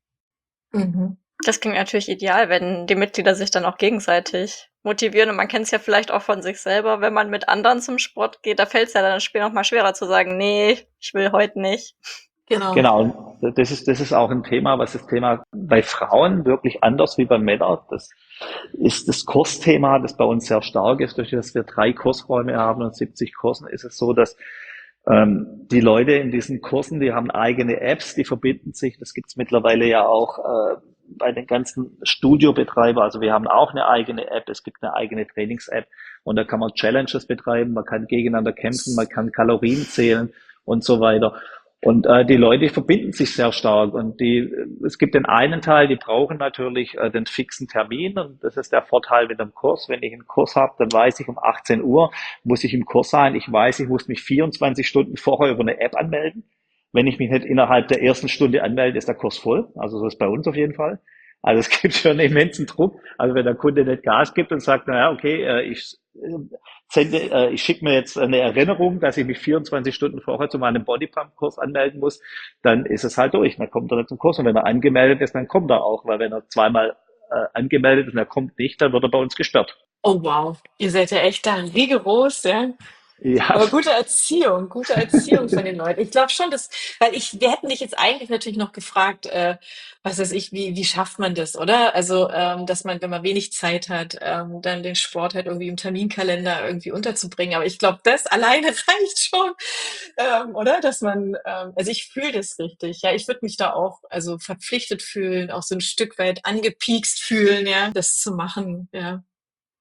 Mhm.
Das klingt natürlich ideal, wenn die Mitglieder sich dann auch gegenseitig motivieren. Und man kennt es ja vielleicht auch von sich selber, wenn man mit anderen zum Sport geht, da fällt es ja dann später noch mal schwerer zu sagen, nee, ich will heute nicht.
Genau.
Genau, und das ist, das ist auch ein Thema, was das Thema bei Frauen wirklich anders wie bei Männern. Das ist das Kursthema, das bei uns sehr stark ist. Durch das wir drei Kursräume haben und siebzig Kursen, ist es so, dass ähm, die Leute in diesen Kursen, die haben eigene Apps, die verbinden sich. Das gibt's mittlerweile ja auch äh, bei den ganzen Studiobetreibern. Also wir haben auch eine eigene App. Es gibt eine eigene Trainings-App und da kann man Challenges betreiben, man kann gegeneinander kämpfen, man kann Kalorien zählen und so weiter. Und äh, die Leute verbinden sich sehr stark und die, es gibt den einen Teil, die brauchen natürlich äh, den fixen Termin und das ist der Vorteil mit dem Kurs. Wenn ich einen Kurs habe, dann weiß ich, um achtzehn Uhr muss ich im Kurs sein. Ich weiß, ich muss mich vierundzwanzig Stunden vorher über eine App anmelden. Wenn ich mich nicht innerhalb der ersten Stunde anmelde, ist der Kurs voll. Also so ist bei uns auf jeden Fall. Also es gibt schon einen immensen Druck. Also wenn der Kunde nicht Gas gibt und sagt, naja, okay, äh, ich äh, sende, äh, ich schicke mir jetzt eine Erinnerung, dass ich mich vierundzwanzig Stunden vorher zu meinem Bodypump-Kurs anmelden muss, dann ist es halt durch. Dann kommt er nicht zum Kurs. Und wenn er angemeldet ist, dann kommt er auch. Weil wenn er zweimal äh, angemeldet ist und er kommt nicht, dann wird er bei uns gesperrt.
Oh wow, ihr seid ja echt da rigoros, ja.
Ja,
Aber gute Erziehung, gute Erziehung von den Leuten. Ich glaube schon, dass, weil ich, wir hätten dich jetzt eigentlich natürlich noch gefragt, äh, was weiß ich, wie, wie schafft man das, oder? Also, ähm, dass man, wenn man wenig Zeit hat, ähm, dann den Sport halt irgendwie im Terminkalender irgendwie unterzubringen. Aber ich glaube, das alleine reicht schon, ähm, oder? Dass man, ähm, also ich fühle das richtig, ja. Ich würde mich da auch, also verpflichtet fühlen, auch so ein Stück weit angepiekst fühlen, ja, das zu machen, ja.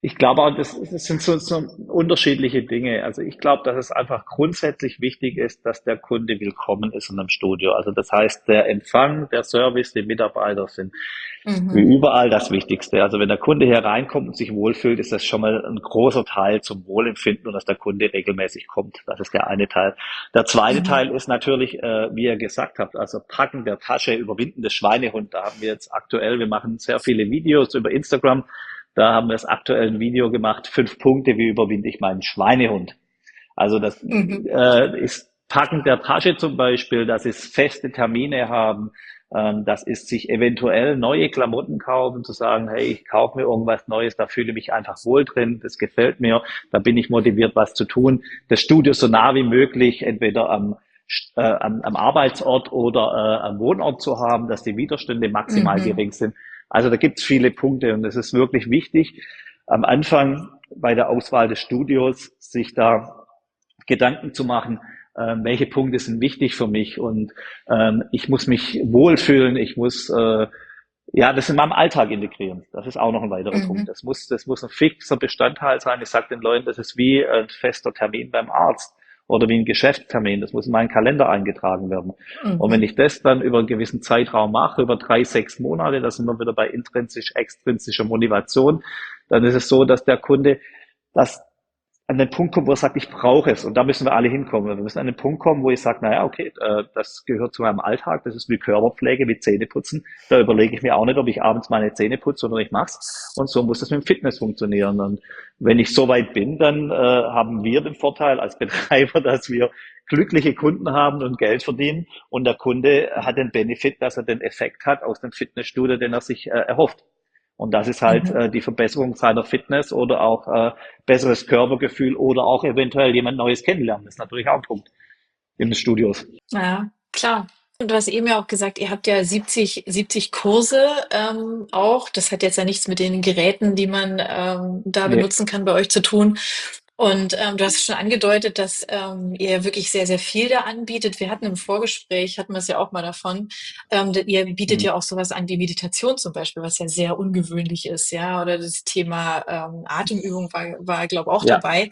Ich glaube auch, das, das sind so, so unterschiedliche Dinge. Also ich glaube, dass es einfach grundsätzlich wichtig ist, dass der Kunde willkommen ist in einem Studio. Also das heißt, der Empfang, der Service, die Mitarbeiter sind wie
Mhm.
überall das Wichtigste. Also wenn der Kunde hier reinkommt und sich wohlfühlt, ist das schon mal ein großer Teil zum Wohlempfinden und dass der Kunde regelmäßig kommt. Das ist der eine Teil. Der zweite
Mhm.
Teil ist natürlich, äh, wie ihr gesagt habt, also Packen der Tasche, Überwinden des Schweinehund. Da haben wir jetzt aktuell, wir machen sehr viele Videos über Instagram. Da haben wir das aktuell ein Video gemacht, fünf Punkte, wie überwinde ich meinen Schweinehund. Also das
Mhm.
äh, ist Packen der Tasche zum Beispiel, das ist feste Termine haben, ähm, das ist sich eventuell neue Klamotten kaufen, zu sagen, hey, ich kaufe mir irgendwas Neues, da fühle ich mich einfach wohl drin, das gefällt mir, da bin ich motiviert, was zu tun. Das Studio so nah wie möglich, entweder am, äh, am, am Arbeitsort oder äh, am Wohnort zu haben, dass die Widerstände maximal
Mhm.
gering sind. Also da gibt's viele Punkte und es ist wirklich wichtig, am Anfang bei der Auswahl des Studios sich da Gedanken zu machen, äh, welche Punkte sind wichtig für mich und ähm, ich muss mich wohlfühlen, ich muss äh, ja das in meinem Alltag integrieren. Das ist auch noch ein weiterer Punkt.
Mhm.
Das muss, das muss ein fixer Bestandteil sein. Ich sage den Leuten, das ist wie ein fester Termin beim Arzt oder wie ein Geschäftstermin. Das muss in meinen Kalender eingetragen werden. Und wenn
Mhm.
ich das dann über einen gewissen Zeitraum mache, über drei, sechs Monate, da sind wir wieder bei intrinsisch, extrinsischer Motivation, dann ist es so, dass der Kunde das an den Punkt kommt, wo er sagt, ich brauche es. Und da müssen wir alle hinkommen. Wir müssen an den Punkt kommen, wo ich sage, naja, okay, äh, das gehört zu meinem Alltag, das ist wie Körperpflege, wie Zähneputzen. Da überlege ich mir auch nicht, ob ich abends meine Zähne putze, sondern ich mach's. Und so muss das mit dem Fitness funktionieren. Und wenn ich so weit bin, dann äh, haben wir den Vorteil als Betreiber, dass wir glückliche Kunden haben und Geld verdienen. Und der Kunde hat den Benefit, dass er den Effekt hat aus dem Fitnessstudio, den er sich äh, erhofft. Und das ist halt
Mhm.
äh, die Verbesserung seiner Fitness oder auch äh, besseres Körpergefühl oder auch eventuell jemand Neues kennenlernen. Das ist natürlich auch ein Punkt in den Studios.
Ja, klar. Und du hast eben ja auch gesagt, ihr habt ja siebzig, siebzig Kurse ähm, auch. Das hat jetzt ja nichts mit den Geräten, die man ähm, da
Nee.
benutzen kann, bei euch zu tun. Und ähm, du hast schon angedeutet, dass ähm, ihr wirklich sehr, sehr viel da anbietet. Wir hatten im Vorgespräch, hatten wir es ja auch mal davon, ähm, da- ihr bietet
Hm.
ja auch sowas an wie Meditation zum Beispiel, was ja sehr ungewöhnlich ist, ja. Oder das Thema ähm, Atemübung war, war glaube ich, auch
Ja,
dabei.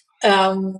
Ähm,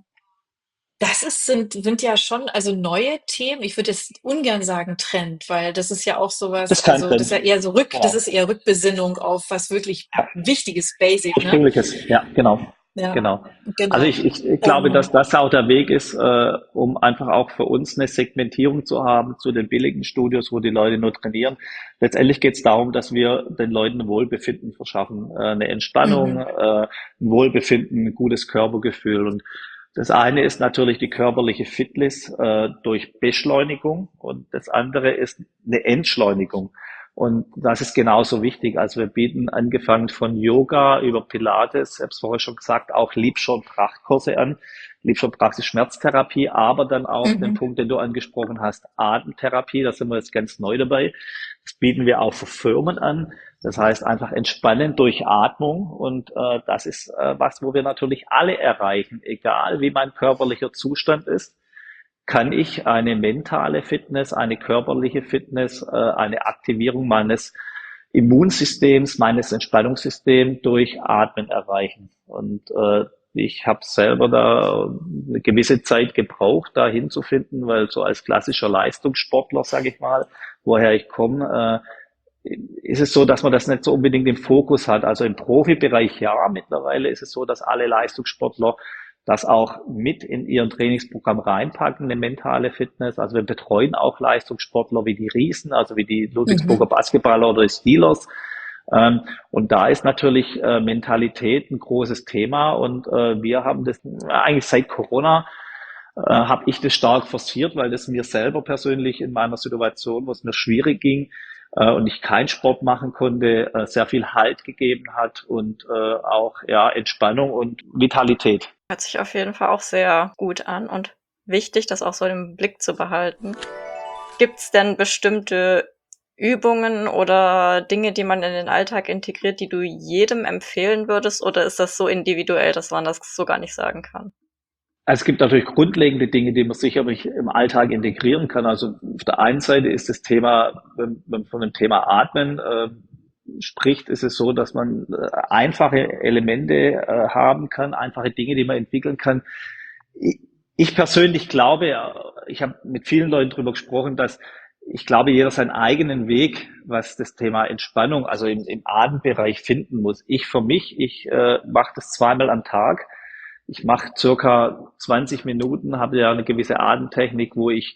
Das ist, sind, sind ja schon, also neue Themen. Ich würde jetzt ungern sagen Trend, weil das ist ja auch
das
sowas,
ist kein
also das ist ja
Trend.
eher so Rück, das
Genau.
ist eher Rückbesinnung auf was wirklich
Ja,
Wichtiges, Basic, ne?
ursprüngliches. Ja, genau.
Ja,
Genau. Also
genau.
ich, ich, ich glaube, dass
Ähm,
das auch der Weg ist, äh, um einfach auch für uns eine Segmentierung zu haben zu den billigen Studios, wo die Leute nur trainieren. Letztendlich geht es darum, dass wir den Leuten ein Wohlbefinden verschaffen, äh, eine Entspannung,
mhm,
äh, ein Wohlbefinden, ein gutes Körpergefühl. Und das eine ist natürlich die körperliche Fitness äh, durch Beschleunigung und das andere ist eine Entschleunigung. Und das ist genauso wichtig. Also wir bieten angefangen von Yoga über Pilates, ich habe es vorher schon gesagt, auch Liebscher- und Prachtkurse an. Liebscher- und Pracht ist Schmerztherapie, aber dann auch den
mhm,
Punkt, den du angesprochen hast, Atemtherapie, da sind wir jetzt ganz neu dabei. Das bieten wir auch für Firmen an. Das heißt einfach entspannen durch Atmung und äh, das ist äh, was, wo wir natürlich alle erreichen, egal wie mein körperlicher Zustand ist, kann ich eine mentale Fitness, eine körperliche Fitness, äh, eine Aktivierung meines Immunsystems, meines Entspannungssystems durch Atmen erreichen. Und äh, ich habe selber da eine gewisse Zeit gebraucht, da hinzufinden, weil so als klassischer Leistungssportler, sage ich mal, woher ich komme, äh, ist es so, dass man das nicht so unbedingt im Fokus hat. Also im Profibereich ja, mittlerweile ist es so, dass alle Leistungssportler das auch mit in ihren Trainingsprogramm reinpacken, eine mentale Fitness. Also wir betreuen auch Leistungssportler wie die Riesen, also wie die Ludwigsburger
mhm,
Basketballer oder die Steelers. Ähm, und da ist natürlich äh, Mentalität ein großes Thema und äh, wir haben das äh, eigentlich seit Corona äh, habe ich das stark forciert, weil das mir selber persönlich in meiner Situation, wo es mir schwierig ging äh, und ich keinen Sport machen konnte, äh, sehr viel Halt gegeben hat und äh, auch ja Entspannung und Vitalität.
Hört sich auf jeden Fall auch sehr gut an und wichtig, das auch so im Blick zu behalten. Gibt's denn bestimmte Übungen oder Dinge, die man in den Alltag integriert, die du jedem empfehlen würdest, oder ist das so individuell, dass man das so gar nicht sagen kann?
Also es gibt natürlich grundlegende Dinge, die man sicherlich im Alltag integrieren kann. Also auf der einen Seite ist das Thema, wenn wenn von dem Thema Atmen, äh, spricht, ist es so, dass man äh, einfache Elemente äh, haben kann, einfache Dinge, die man entwickeln kann. Ich, ich persönlich glaube, äh, ich habe mit vielen Leuten darüber gesprochen, dass ich glaube, jeder seinen eigenen Weg, was das Thema Entspannung, also im, im Atembereich finden muss. Ich für mich, ich äh, mache das zweimal am Tag. Ich mache circa zwanzig Minuten, habe ja eine gewisse Atemtechnik, wo ich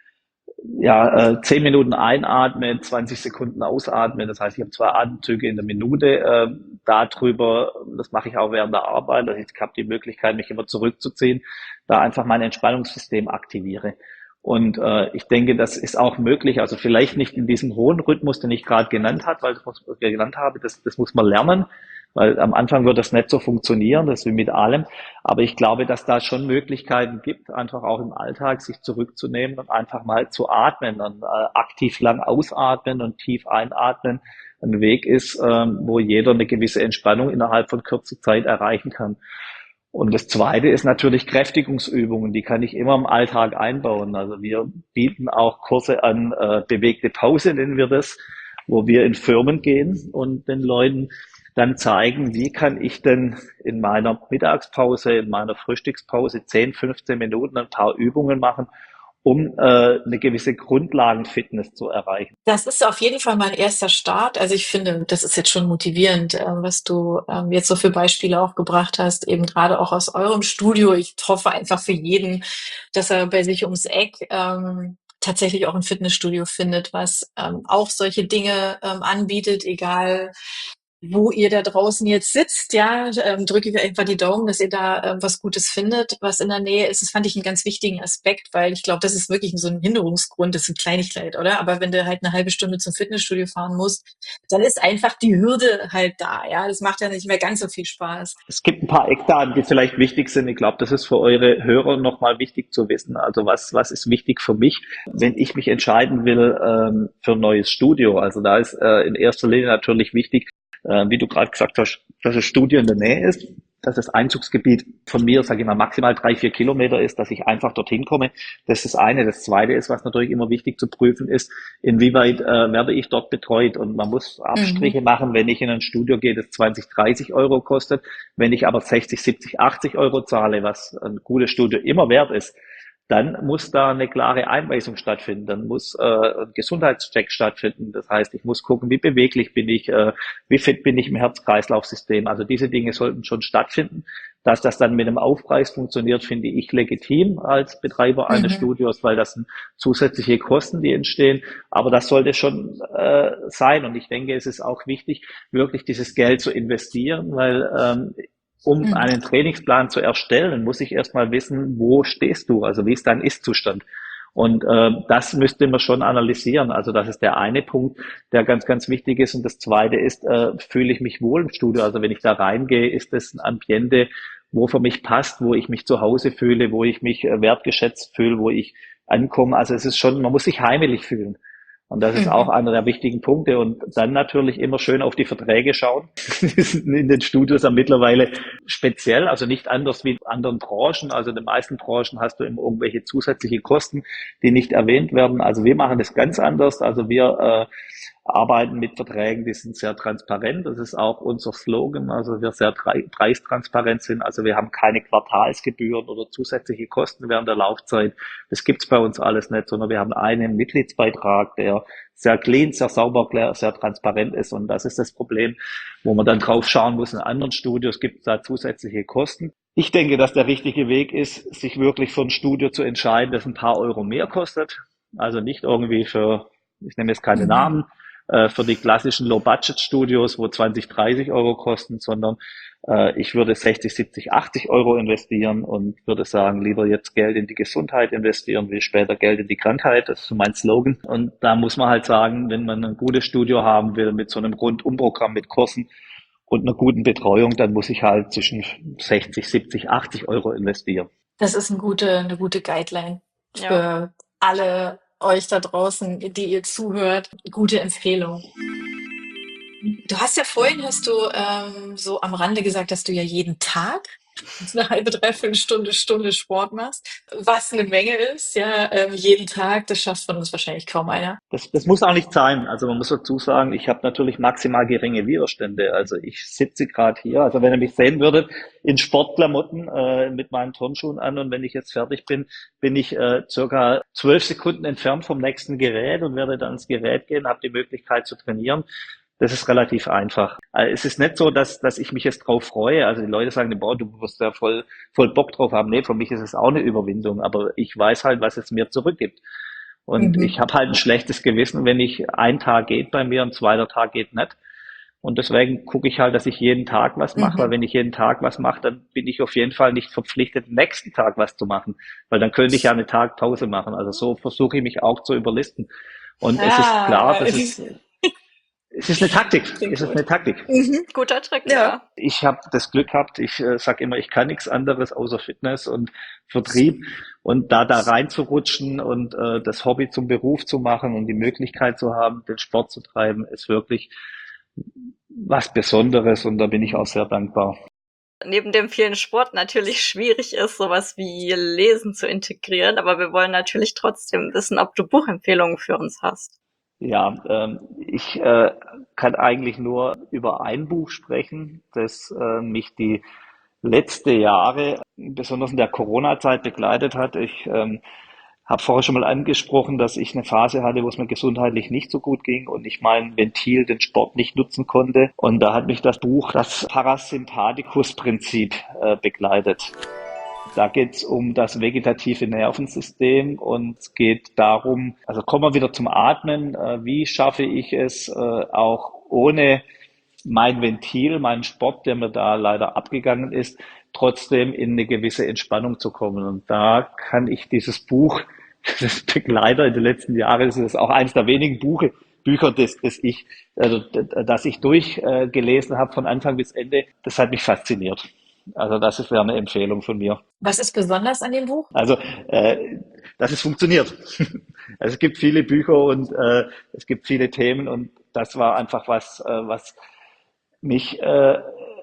ja äh, zehn Minuten einatme, zwanzig Sekunden ausatme. Das heißt, ich habe zwei Atemzüge in der Minute. Äh, darüber, das mache ich auch während der Arbeit. Also ich habe die Möglichkeit, mich immer zurückzuziehen, da einfach mein Entspannungssystem aktiviere. Und äh, ich denke, das ist auch möglich. Also vielleicht nicht in diesem hohen Rhythmus, den ich gerade genannt habe, weil das, was ich genannt habe, das, das muss man lernen. Weil am Anfang wird das nicht so funktionieren, das ist wie mit allem. Aber ich glaube, dass da schon Möglichkeiten gibt, einfach auch im Alltag sich zurückzunehmen und einfach mal zu atmen und äh, aktiv lang ausatmen und tief einatmen. Ein Weg ist, ähm, wo jeder eine gewisse Entspannung innerhalb von kurzer Zeit erreichen kann. Und das Zweite ist natürlich Kräftigungsübungen, die kann ich immer im Alltag einbauen. Also wir bieten auch Kurse an, äh, bewegte Pause nennen wir das, wo wir in Firmen gehen und den Leuten dann zeigen, wie kann ich denn in meiner Mittagspause, in meiner Frühstückspause zehn, fünfzehn Minuten ein paar Übungen machen, um äh, eine gewisse Grundlagenfitness zu erreichen.
Das ist auf jeden Fall mein erster Start. Also ich finde, das ist jetzt schon motivierend, äh, was du ähm, jetzt so für Beispiele auch gebracht hast, eben gerade auch aus eurem Studio. Ich hoffe einfach für jeden, dass er bei sich ums Eck ähm, tatsächlich auch ein Fitnessstudio findet, was ähm, auch solche Dinge ähm, anbietet, egal wo ihr da draußen jetzt sitzt, ja, ähm, drücke ich einfach die Daumen, dass ihr da ähm, was Gutes findet, was in der Nähe ist. Das fand ich einen ganz wichtigen Aspekt, weil ich glaube, das ist wirklich so ein Hinderungsgrund, das ist eine Kleinigkeit, oder? Aber wenn du halt eine halbe Stunde zum Fitnessstudio fahren musst, dann ist einfach die Hürde halt da, ja. Das macht ja nicht mehr ganz so viel Spaß.
Es gibt ein paar Eckdaten, die vielleicht wichtig sind. Ich glaube, das ist für eure Hörer nochmal wichtig zu wissen. Also was, was ist wichtig für mich, wenn ich mich entscheiden will ähm, für ein neues Studio? Also da ist äh, in erster Linie natürlich wichtig, äh, wie du gerade gesagt hast, dass das Studio in der Nähe ist, dass das Einzugsgebiet von mir, sage ich mal, maximal drei, vier Kilometer ist, dass ich einfach dorthin komme. Das ist das eine. Das zweite ist, was natürlich immer wichtig zu prüfen ist, inwieweit äh, werde ich dort betreut. Und man muss Abstriche
Mhm.
machen, wenn ich in ein Studio gehe, das zwanzig, dreißig Euro kostet. Wenn ich aber sechzig, siebzig, achtzig Euro zahle, was ein gutes Studio immer wert ist, dann muss da eine klare Einweisung stattfinden. Dann muss äh, ein Gesundheitscheck stattfinden. Das heißt, ich muss gucken, wie beweglich bin ich, äh, wie fit bin ich im Herz-Kreislauf-System. Also diese Dinge sollten schon stattfinden. Dass das dann mit einem Aufpreis funktioniert, finde ich legitim als Betreiber eines
Mhm.
Studios, weil das sind zusätzliche Kosten, die entstehen. Aber das sollte schon äh, sein. Und ich denke, es ist auch wichtig, wirklich dieses Geld zu investieren, weil ähm, um
Mhm.
einen Trainingsplan zu erstellen, muss ich erstmal wissen, wo stehst du, also wie ist dein Ist-Zustand. Und äh, das müsste man schon analysieren. Also das ist der eine Punkt, der ganz, ganz wichtig ist. Und das zweite ist, äh, fühle ich mich wohl im Studio? Also wenn ich da reingehe, ist das ein Ambiente, wo für mich passt, wo ich mich zu Hause fühle, wo ich mich äh, wertgeschätzt fühle, wo ich ankomme. Also es ist schon, man muss sich heimelig fühlen. Und das ist auch
Mhm.
einer der wichtigen Punkte. Und dann natürlich immer schön auf die Verträge schauen. Die sind in den Studios ja mittlerweile speziell, also nicht anders wie in anderen Branchen. Also in den meisten Branchen hast du immer irgendwelche zusätzliche Kosten, die nicht erwähnt werden. Also wir machen das ganz anders. Also wir äh, arbeiten mit Verträgen, die sind sehr transparent. Das ist auch unser Slogan. Also wir sehr preistransparent sind. Also wir haben keine Quartalsgebühren oder zusätzliche Kosten während der Laufzeit. Das gibt's bei uns alles nicht, sondern wir haben einen Mitgliedsbeitrag, der sehr clean, sehr sauber, sehr transparent ist. Und das ist das Problem, wo man dann drauf schauen muss. In anderen Studios gibt es da zusätzliche Kosten. Ich denke, dass der richtige Weg ist, sich wirklich für ein Studio zu entscheiden, das ein paar Euro mehr kostet. Also nicht irgendwie für, ich nehme jetzt keine
Mhm.
Namen, äh, für die klassischen Low-Budget-Studios, wo zwanzig, dreißig Euro kosten, sondern äh, ich würde sechzig, siebzig, achtzig Euro investieren und würde sagen, lieber jetzt Geld in die Gesundheit investieren, wie später Geld in die Krankheit. Das ist so mein Slogan. Und da muss man halt sagen, wenn man ein gutes Studio haben will mit so einem Rundumprogramm mit Kursen und einer guten Betreuung, dann muss ich halt zwischen sechzig, siebzig, achtzig Euro investieren.
Das ist eine gute, eine gute Guideline
Ja.
für alle euch da draußen, die ihr zuhört. Gute Empfehlung. Du hast ja vorhin, hast du ähm, so am Rande gesagt, dass du ja jeden Tag eine halbe, dreiviertel Stunde, Stunde Sport machst, was eine Menge ist, ja, ähm, jeden Tag, das schafft von uns wahrscheinlich kaum einer.
Das, das muss auch nicht sein. Also man muss dazu sagen, ich habe natürlich maximal geringe Widerstände. Also ich sitze gerade hier. Also wenn ihr mich sehen würdet, in Sportklamotten äh, mit meinen Turnschuhen an und wenn ich jetzt fertig bin, bin ich äh, circa zwölf Sekunden entfernt vom nächsten Gerät und werde dann ins Gerät gehen, habe die Möglichkeit zu trainieren. Das ist relativ einfach. Also es ist nicht so, dass, dass ich mich jetzt drauf freue. Also die Leute sagen, boah, du wirst da voll, voll Bock drauf haben. Nee, für mich ist es auch eine Überwindung. Aber ich weiß halt, was es mir zurückgibt. Und
Mhm.
ich habe halt ein schlechtes Gewissen, wenn ich ein Tag geht bei mir, ein zweiter Tag geht nicht. Und deswegen gucke ich halt, dass ich jeden Tag was mache, weil
Mhm.
wenn ich jeden Tag was mache, dann bin ich auf jeden Fall nicht verpflichtet, den nächsten Tag was zu machen, weil dann könnte ich ja eine Tag Pause machen. Also so versuche ich mich auch zu überlisten. Und es ist klar,
Ah,
das
die
ist, es ist eine Taktik.
klingt
Es ist eine
gut.
Taktik.
Mhm.
Guter Trick,
Ja.
ja.
Ich habe das Glück gehabt, ich äh, sage immer, ich kann nichts anderes außer Fitness und Vertrieb und da da reinzurutschen und äh, das Hobby zum Beruf zu machen und die Möglichkeit zu haben, den Sport zu treiben, ist wirklich was Besonderes und da bin ich auch sehr dankbar.
Neben dem vielen Sport natürlich schwierig ist, sowas wie Lesen zu integrieren, aber wir wollen natürlich trotzdem wissen, ob du Buchempfehlungen für uns hast.
Ja, ähm, ich äh, kann eigentlich nur über ein Buch sprechen, das äh, mich die letzte Jahre, besonders in der Corona-Zeit, begleitet hat. Ich ähm, habe vorher schon mal angesprochen, dass ich eine Phase hatte, wo es mir gesundheitlich nicht so gut ging und ich mein Ventil, den Sport, nicht nutzen konnte. Und da hat mich das Buch, das Parasympathikus-Prinzip, äh, begleitet. Da geht es um das vegetative Nervensystem und es geht darum, also kommen wir wieder zum Atmen, äh, wie schaffe ich es äh, auch ohne mein Ventil, meinen Sport, der mir da leider abgegangen ist, trotzdem in eine gewisse Entspannung zu kommen. Und da kann ich dieses Buch, das Begleiter in den letzten Jahren, das ist auch eines der wenigen Buche, Bücher, das, das ich, also, das ich durchgelesen habe von Anfang bis Ende, das hat mich fasziniert. Also das ist wäre eine Empfehlung von mir.
Was ist besonders an dem Buch?
Also, äh, dass es funktioniert. Also es gibt viele Bücher und äh, es gibt viele Themen und das war einfach was, äh, was mich äh,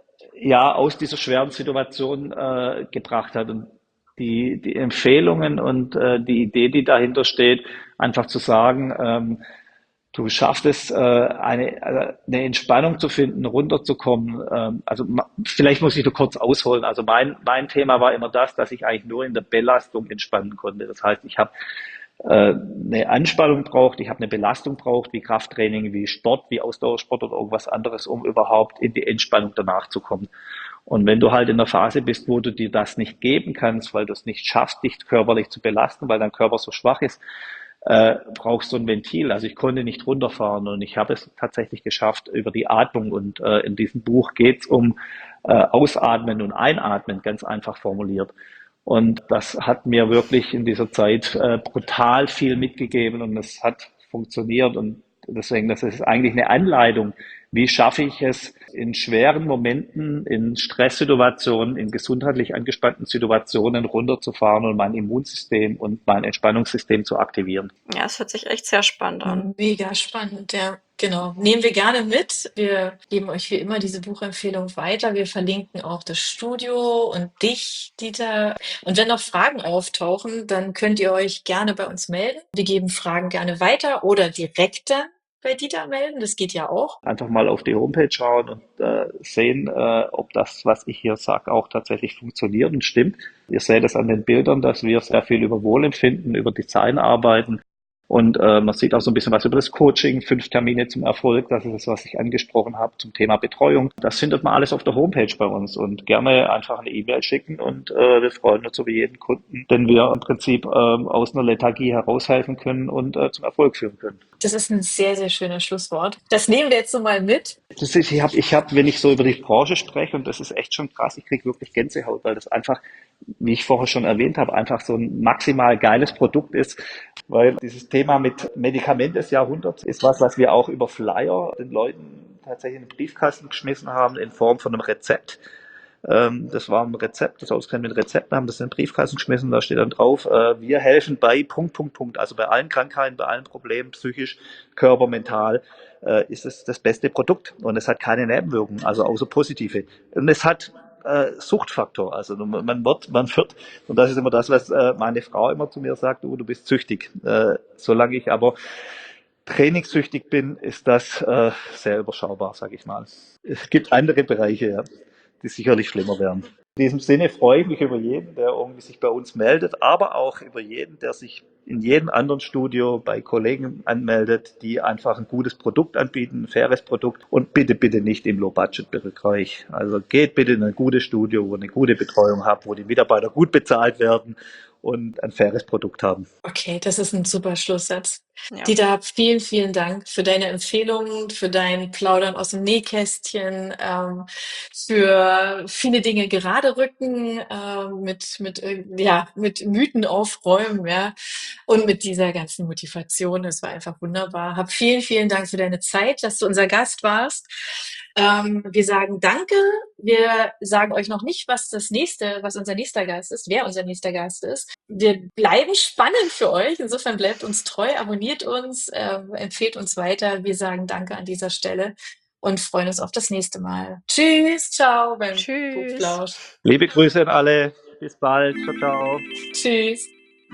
ja aus dieser schweren Situation äh, gebracht hat. Und die, die Empfehlungen und äh, die Idee, die dahinter steht, einfach zu sagen, ähm, du schaffst es, äh, eine, äh, eine Entspannung zu finden, runterzukommen. Ähm, also ma- vielleicht muss ich nur kurz ausholen. Also mein, mein Thema war immer das, dass ich eigentlich nur in der Belastung entspannen konnte. Das heißt, ich habe äh, eine Anspannung braucht, ich habe eine Belastung braucht, wie Krafttraining, wie Sport, wie Ausdauersport oder irgendwas anderes, um überhaupt in die Entspannung danach zu kommen. Und wenn du halt in der Phase bist, wo du dir das nicht geben kannst, weil du es nicht schaffst, dich körperlich zu belasten, weil dein Körper so schwach ist, äh, brauchst du ein Ventil. Also ich konnte nicht runterfahren und ich habe es tatsächlich geschafft über die Atmung. Und äh, in diesem Buch geht es um äh, Ausatmen und Einatmen, ganz einfach formuliert. Und das hat mir wirklich in dieser Zeit äh, brutal viel mitgegeben und es hat funktioniert. Und deswegen, das ist eigentlich eine Anleitung. Wie schaffe ich es, in schweren Momenten, in Stresssituationen, in gesundheitlich angespannten Situationen runterzufahren und mein Immunsystem und mein Entspannungssystem zu aktivieren?
Ja, es hört sich echt sehr spannend an.
Mega spannend, ja. Genau. Nehmen wir gerne mit. Wir geben euch wie immer diese Buchempfehlung weiter. Wir verlinken auch das Studio und dich, Dieter. Und wenn noch Fragen auftauchen, dann könnt ihr euch gerne bei uns melden. Wir geben Fragen gerne weiter oder direkt dann bei Dieter melden. Das geht ja auch.
Einfach mal auf die Homepage schauen und äh, sehen, äh, ob das, was ich hier sage, auch tatsächlich funktioniert und stimmt. Ihr seht es an den Bildern, dass wir sehr viel über Wohlempfinden, über Design arbeiten. Und äh, man sieht auch so ein bisschen was über das Coaching, fünf Termine zum Erfolg, das ist das, was ich angesprochen habe zum Thema Betreuung. Das findet man alles auf der Homepage bei uns und gerne einfach eine E-Mail schicken und äh, wir freuen uns über jeden Kunden, den wir im Prinzip äh, aus einer Lethargie heraushelfen können und äh, zum Erfolg führen können.
Das ist ein sehr, sehr schönes Schlusswort. Das nehmen wir jetzt so mal mit.
Das ist, ich habe, ich hab, wenn ich so über die Branche spreche, und das ist echt schon krass, ich kriege wirklich Gänsehaut, weil das einfach, wie ich vorher schon erwähnt habe, einfach so ein maximal geiles Produkt ist, weil dieses Thema mit Medikament des Jahrhunderts ist was, was wir auch über Flyer den Leuten tatsächlich in den Briefkasten geschmissen haben in Form von einem Rezept. Ähm, das war ein Rezept, das Auskennen mit Rezepten, haben das in den Briefkasten geschmissen, da steht dann drauf, äh, wir helfen bei Punkt, Punkt, Punkt, also bei allen Krankheiten, bei allen Problemen, psychisch, Körper, mental, äh, ist es das beste Produkt und es hat keine Nebenwirkungen, also außer positive. Und es hat äh, Suchtfaktor. Also man man wird, man wird, und das ist immer das, was äh, meine Frau immer zu mir sagt, oh, du bist süchtig. Äh, solange ich aber trainingssüchtig bin, ist das äh, sehr überschaubar, sage ich mal. Es gibt andere Bereiche, ja, die sicherlich schlimmer wären. In diesem Sinne freue ich mich über jeden, der irgendwie sich bei uns meldet, aber auch über jeden, der sich in jedem anderen Studio bei Kollegen anmeldet, die einfach ein gutes Produkt anbieten, ein faires Produkt und bitte, bitte nicht im Low-Budget-Bereich. Also geht bitte in ein gutes Studio, wo eine gute Betreuung habt, wo die Mitarbeiter gut bezahlt werden und ein faires Produkt haben.
Okay, das ist ein super Schlusssatz.
Ja.
Dieter, vielen, vielen Dank für deine Empfehlungen, für dein Plaudern aus dem Nähkästchen, ähm, für viele Dinge gerade rücken, ähm, mit, mit, äh, ja, mit Mythen aufräumen, ja, und mit dieser ganzen Motivation. Das war einfach wunderbar. Hab vielen, vielen Dank für deine Zeit, dass du unser Gast warst. Ähm, wir sagen Danke. Wir sagen euch noch nicht, was das nächste, was unser nächster Gast ist, wer unser nächster Gast ist. Wir bleiben spannend für euch. Insofern bleibt uns treu, abonniert uns, äh, empfehlt uns weiter. Wir sagen Danke an dieser Stelle und freuen uns auf das nächste Mal. Tschüss, ciao beim
Tschüss.
Buchplausch.
Liebe Grüße an alle. Bis bald. Ciao, ciao.
Tschüss.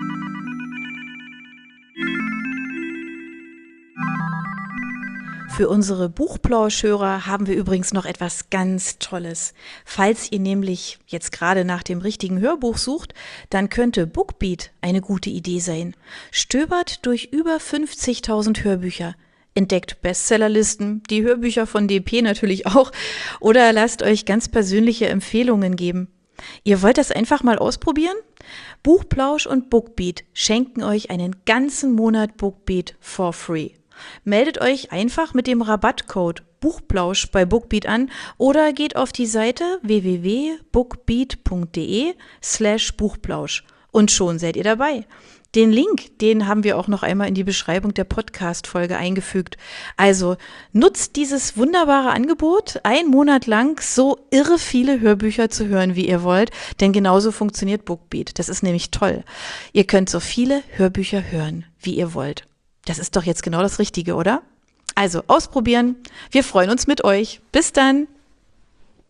Für unsere Buchplauschhörer haben wir übrigens noch etwas ganz Tolles. Falls ihr nämlich jetzt gerade nach dem richtigen Hörbuch sucht, dann könnte Bookbeat eine gute Idee sein. Stöbert durch über fünfzigtausend Hörbücher. Entdeckt Bestsellerlisten, die Hörbücher von D P natürlich auch, oder lasst euch ganz persönliche Empfehlungen geben. Ihr wollt das einfach mal ausprobieren? Buchplausch und Bookbeat schenken euch einen ganzen Monat Bookbeat for free. Meldet euch einfach mit dem Rabattcode Buchplausch bei Bookbeat an oder geht auf die Seite w w w punkt bookbeat punkt de slash Buchplausch und schon seid ihr dabei. Den Link, den haben wir auch noch einmal in die Beschreibung der Podcast-Folge eingefügt. Also nutzt dieses wunderbare Angebot, einen Monat lang so irre viele Hörbücher zu hören, wie ihr wollt, denn genauso funktioniert Bookbeat. Das ist nämlich toll. Ihr könnt so viele Hörbücher hören, wie ihr wollt. Das ist doch jetzt genau das Richtige, oder? Also ausprobieren. Wir freuen uns mit euch. Bis dann.